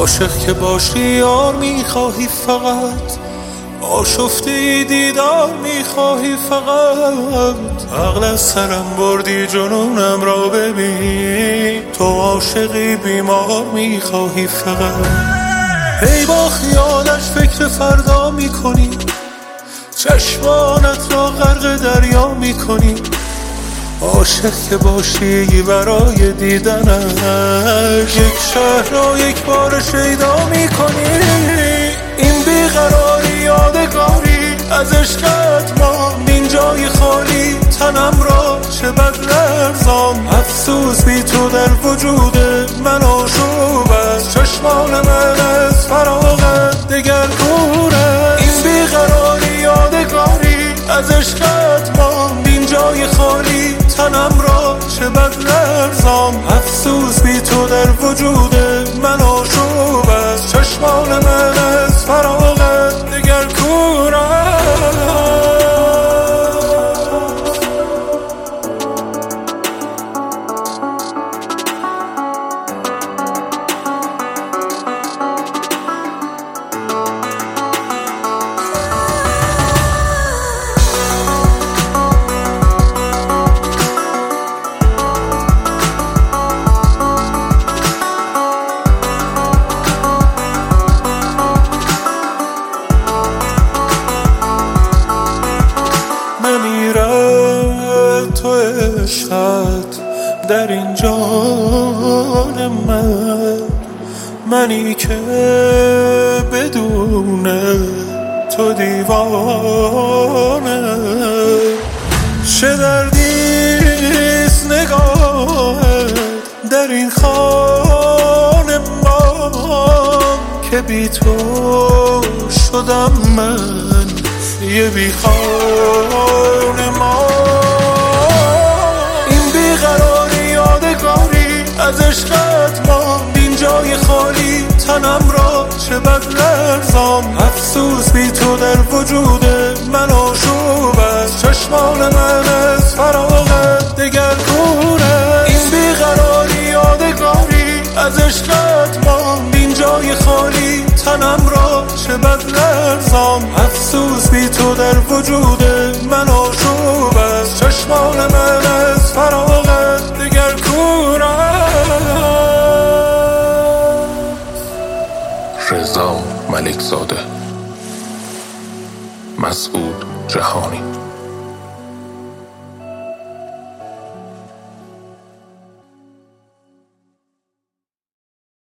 عاشق که باشی یار میخواهی فقط، آشفته دیدار میخواهی فقط. عقل از سرم بردی جنونم را ببین، تو عاشقی بیمار میخواهی فقط. هی با خیالش فکر فردا میکنی، چشمانت را غرق دریا میکنی. عاشق که باشی برای دیدنش، یک شهر را یک بار شیدا میکنی. این بیقراری یادگاری از عشقت ماند، این جای خالی تنم را چه بد لرزان. افسوس بی تو در وجود من آشوب است، چشمان من از فراغت دگر کورست. این بیقراری یادگاری از عشقت ماند، این جای خالی تنم را چه بد لرزان. افسوس بی تو در وجود من آشوب است، چشمان من از فراغت دگر کور است. تو عشقت در این جان منی که بدون تو دیوانه. چه دردیست نگاهت در این خانه من، که بی تو شدم من یه بی خانه ما. از عشقت ماند این جای خالی تنم را چه بد لرزان. افسوس بی تو در وجود من آشوب است، چشمان من از فراغت دگر کوره. این بیقراری یادگاری از عشقت ماند این جای خالی تنم را چه بد لرزان. افسوس بی تو در وجود من آشوب است، چشمان من از فراغت دگر کوره. رضا ملکزاده، مسعود جهانی.